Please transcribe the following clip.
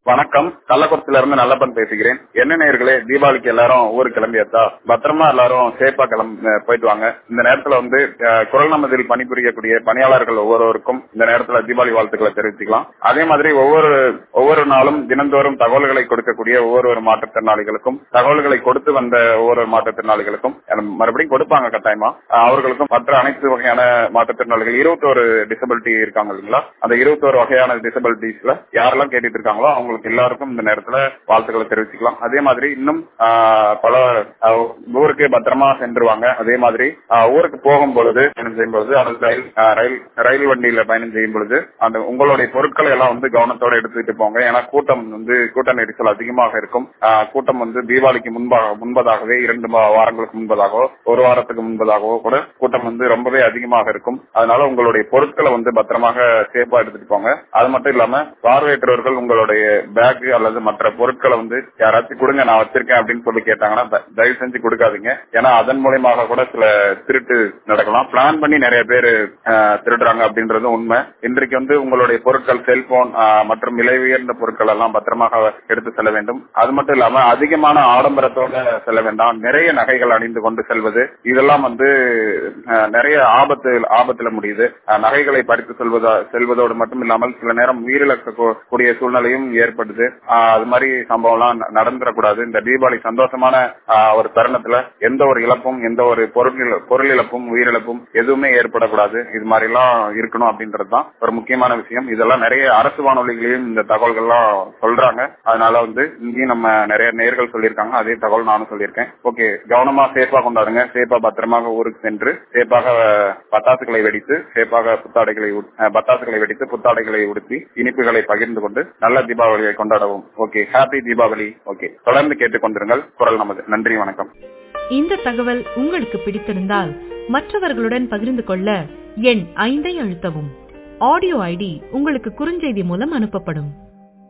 வணக்கம். கள்ளக்குறிச்சியில இருந்து நல்லப்பன் பேசுகிறேன். என்ன நேயர்களே, தீபாவளிக்கு எல்லாரும் ஊருக்கு கிளம்பியாச்சா? பத்திரமா எல்லாரும் சேஃபா போயிட்டு வாங்க. இந்த நேரத்துல குரல் நமதில் பணிபுரியக்கூடிய பணியாளர்கள் ஒவ்வொருவருக்கும் இந்த நேரத்துல தீபாவளி வாழ்த்துக்களை தெரிவிச்சுக்கலாம். அதே மாதிரி ஒவ்வொரு நாளும் தினந்தோறும் தகவல்களை கொடுக்கக்கூடிய ஒவ்வொரு மாற்றுத்திறனாளிகளுக்கும், தகவல்களை கொடுத்து வந்த ஒவ்வொரு மாற்றுத்திறனாளிகளுக்கும் மறுபடியும் கொடுப்பாங்க கட்டாயமா. அவர்களுக்கும் மற்ற அனைத்து வகையான மாற்றுத்திறனாளிகள் 21 டிசபிலிட்டி இருக்காங்க இல்லைங்களா? அந்த 21 வகையான டிசபிலிட்டிஸ்ல யாரெல்லாம் கேட்டுட்டு இருக்காங்களோ அவங்களுக்கு எல்லாருக்கும் இந்த நேரத்துல வாழ்த்துக்களை தெரிவிச்சுக்கலாம். அதே மாதிரி இன்னும் பல ஊருக்கு பத்திரமா சென்றுவாங்க. அதே மாதிரி ஊருக்கு போகும் பொழுது பயணம் செய்யும் பொழுது, ரயில் வண்டியில பயணம் செய்யும் பொழுது அந்த உங்களுடைய பொருட்களை எல்லாம் கவனத்தோட எடுத்துட்டு போங்க. ஏன்னா கூட்ட நெரிசல் அதிகமாக இருக்கும். கூட்டம் தீபாவளிக்கு முன்பதாகவே 2 வாரங்களுக்கு முன்பதாகவோ 1 வாரத்துக்கு முன்பதாகவோ கூட கூட்டம் ரொம்பவே அதிகமாக இருக்கும். அதனால உங்களுடைய பொருட்களை பத்திரமாக சேஃபா எடுத்துட்டு போங்க. அது மட்டும் இல்லாம பார்வையற்றவர்கள் உங்களுடைய பேக் அல்லது மற்ற பொருட்களை யாராச்சும் கொடுங்க, நான் வச்சிருக்கேன் அப்படின்னு சொல்லி கேட்டாங்கன்னா தயவு செஞ்சு கொடுக்காதீங்க. ஏன்னா அதன் மூலமாக கூட சில திருட்டு நடக்கலாம். பிளான் பண்ணி நிறைய பேர் திருடுறாங்க அப்படின்றது உண்மை. இன்றைக்கு உங்களுடைய பொருட்கள், செல்போன் மற்றும் விலை உயர்ந்த பொருட்கள் எல்லாம் பத்திரமாக எடுத்து செல்ல வேண்டும். அது மட்டும் இல்லாம அதிகமான ஆடம்பரத்தோட செல்ல வேண்டாம். நிறைய நகைகள் அணிந்து கொண்டு செல்வது இதெல்லாம் நிறைய ஆபத்துல முடியுது. நகைகளை பறித்து செல்வதோடு மட்டும் இல்லாமல் சில நேரம் உயிரிழக்கக்கூடிய சூழ்நிலையும் ஏற்படுது. அது மாதிரி சம்பவம் எல்லாம் நடந்துடக்கூடாது. இந்த தீபாவளி சந்தோஷமான ஒரு தருணத்துல எந்த ஒரு இழப்பும், எந்த ஒரு பொருள் இழப்பும், உயிரிழப்பும் எதுவுமே ஏற்படக்கூடாது. இது மாதிரி எல்லாம் இருக்கணும் அப்படின்றதுதான் ஒரு முக்கியமான விஷயம். இதெல்லாம் நிறைய அரசு வானொலிகளையும் இந்த தகவல்கள்லாம் சொல்றாங்க. அதனால இங்கேயும் நம்ம நிறைய நேயர்கள் சொல்லியிருக்காங்க. அதே தகவல் நானும் சொல்லியிருக்கேன். ஓகே, கவனமா சேஃபா கொண்டாடுங்க. சேஃபா பத்திரமாக ஊருக்கு சென்று சேஃபாக பட்டாசுகளை வெடித்து சேஃபாக புத்தாடைகளை உடுத்தி இனிப்புகளை பகிர்ந்து கொண்டு நல்ல தீபாவளியை கொண்டாடவும். Okay, happy Deepavali. ஓகே, தொடர்ந்து கேட்டுக்கொண்டிருங்கள் குரல் நமது. நன்றி, வணக்கம். இந்த தகவல் உங்களுக்கு பிடித்திருந்தால் மற்றவர்களுடன் பகிர்ந்து கொள்ள எண் 5 அழுத்தவும். ஆடியோ ஐடி உங்களுக்கு குறுஞ்செய்தி மூலம் அனுப்பப்படும்.